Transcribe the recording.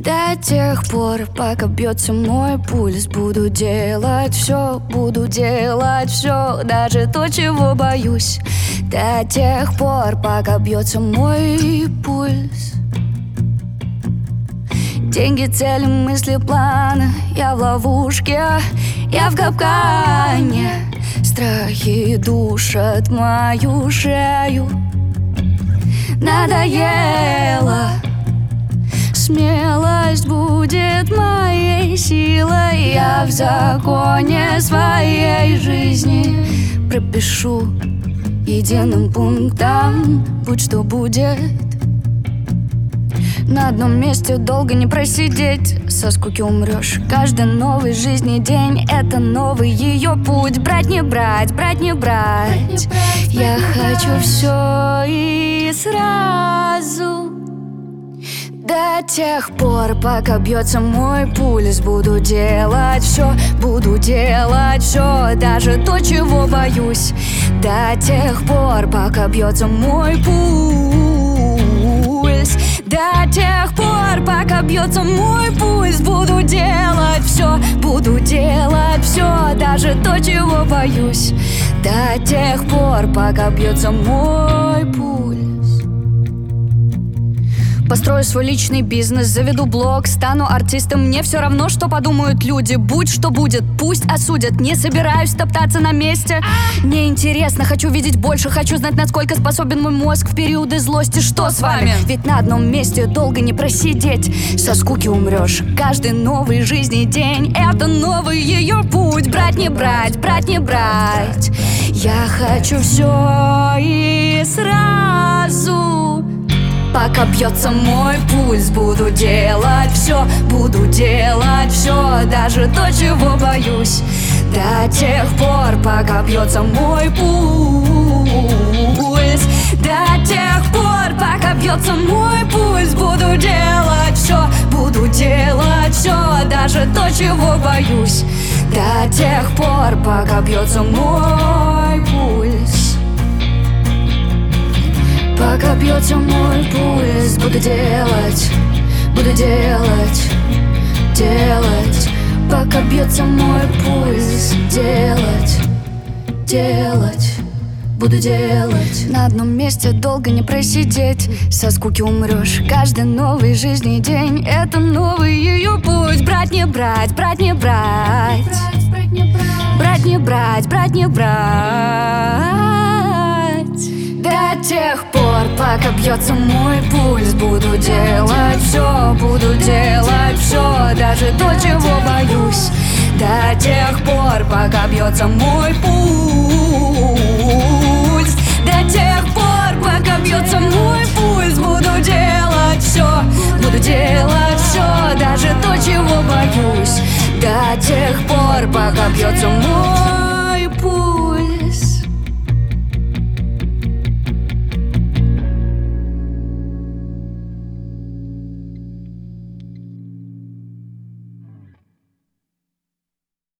До тех пор, пока бьется мой пульс, буду делать все, даже то, чего боюсь. До тех пор, пока бьется мой пульс. Деньги, цели, мысли, планы. Я в ловушке, я в капкане. Страхи душат мою шею. Надоело. Смелость будет моей силой. Я в законе своей жизни пропишу единым пунктом: будь что будет. На одном месте долго не просидеть, со скуки умрешь. Каждый новый жизни день — это новый ее путь. Брать не брать, брать не брать. Я хочу все и сразу. До тех пор, пока бьется мой пульс, буду делать все, даже то, чего боюсь. До тех пор, пока бьется мой пульс. До тех пор, пока бьется мой пульс, буду делать все, даже то, чего боюсь. До тех пор, пока бьется мой пульс. Построю свой личный бизнес, заведу блог, стану артистом. Мне все равно, что подумают люди. Будь что будет, пусть осудят. Не собираюсь топтаться на месте. Мне интересно, хочу видеть больше. Хочу знать, насколько способен мой мозг в периоды злости. Что с вами? Ведь на одном месте долго не просидеть, со скуки умрешь. Каждый новый жизни день — это новый ее путь. Брать не брать, брать не брать. Я хочу все и сразу. Пока бьется мой пульс, буду делать все, даже то, чего боюсь. До тех пор, пока бьется мой пульс. До тех пор, пока бьется мой пульс, буду делать все, даже то, чего боюсь. До тех пор, пока бьется мой пульс. Пока бьется мой пульс, буду делать. Пока бьется мой пульс, буду делать. На одном месте долго не просидеть, со скуки умрешь. Каждый новый жизни день — это новый ее путь. Брать не брать, брать не брать. Брать не брать, брать не брать. До тех пор, пока бьется мой пульс, буду делать все, даже то, чего боюсь. До тех пор, пока бьется мой пульс. До тех пор, пока бьется мой пульс, буду делать все, даже то, чего боюсь. До тех пор, пока бьется мой